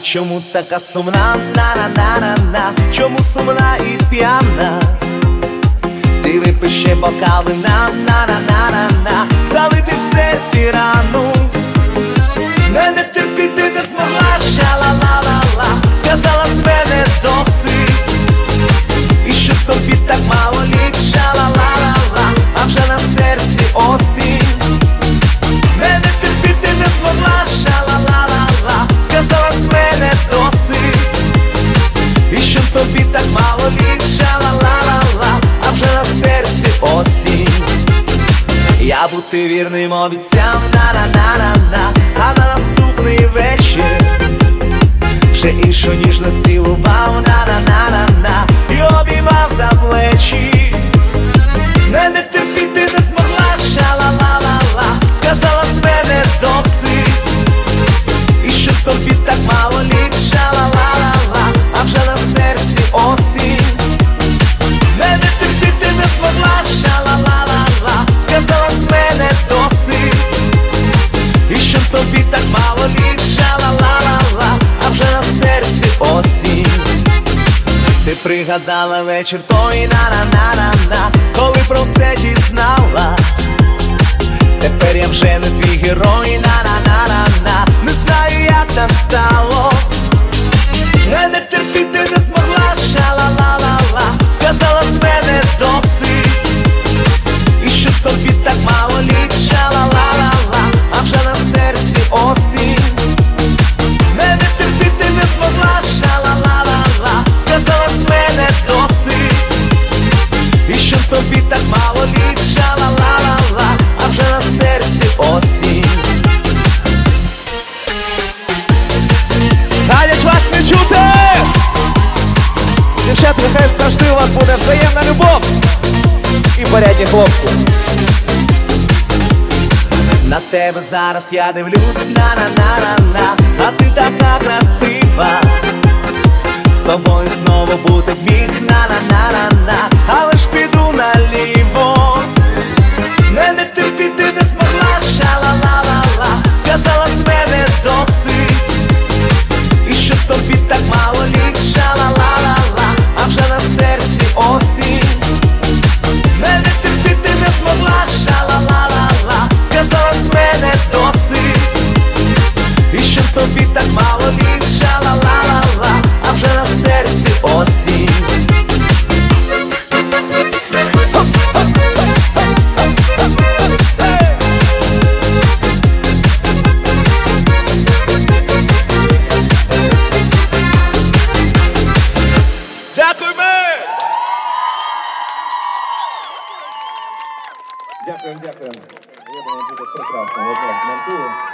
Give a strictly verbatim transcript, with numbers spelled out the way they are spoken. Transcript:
чому така сумна, на-на-на-на-на, чому сумна і п'яна? Ти випий ще бокал вина, на-на-на-на-на, залити в серці рану. Мене терпіти не змогла, ша-ла-ла-ла-ла, сказала з мене досить. І що тобі так мало літ, ша-ла-ла-ла-ла, а вже на серці осінь. Мене терпіти не змогла, ша-ла-ла-ла-ла, сказала з мене досить. І що тобі так мало літ, ша-ла-ла-ла-ла, а вже на серці осінь. Я бути вірним обіцяв, на-на-на-на-на, а на наступний вечір вже іншу ніжно цілував, на-на-на-на-на, і обіймав за плечі. Мене терпіти не змогла, ша-ла-ла-ла-ла, сказала з мене досить. І що тобі так мало літ, ша-ла-ла-ла-ла, а вже на серці осінь. Мене терпіти не змогла, ша-ла-ла-ла-ла, сказала з мене досить. І що тобі так мало літ, ша-ла-ла-ла-ла, а вже на серці осінь. Ти пригадала вечір той, на-на-на-на-на, коли про все дізналась. Тепер я вже не твій герой, на-на-на-на-на, не знаю, як там сталось. Мене терпіти не змогла, ша-ла-ла-ла-ла, сказала з мене досить. І що тобі так мало літ, ша-ла-ла-ла-ла, а вже на серці осінь. Мене терпіти не змогла, ша-ла-ла-ла-ла, сказала з мене досить. І що тобі так мало літ, ша-ла-ла-ла-ла, а вже на серці осінь. Далі ж вас не чути! Дівчата, нехай завжди у вас буде взаємна любов і порядні хлопці. На тебе зараз я дивлюсь, на-на-на-на-на, а ти така красива. З тобою знову бути б міг, на-на-на-на-на, але ж піду наліво. Мене терпіти не змогла, ша-ла-ла-ла-ла, сказала з мене досить. І що тобі так мало літ, ша-ла-ла-ла-ла, а вже на серці осінь. Мене терпіти не змогла, ша-ла-ла-ла-ла, сказала з мене досить. І що тобі так мало літ, ша-ла-ла-ла-ла, а вже на серці осінь. Дякуємо, дякуємо. Я думаю, буде прекрасно. Я змонтую.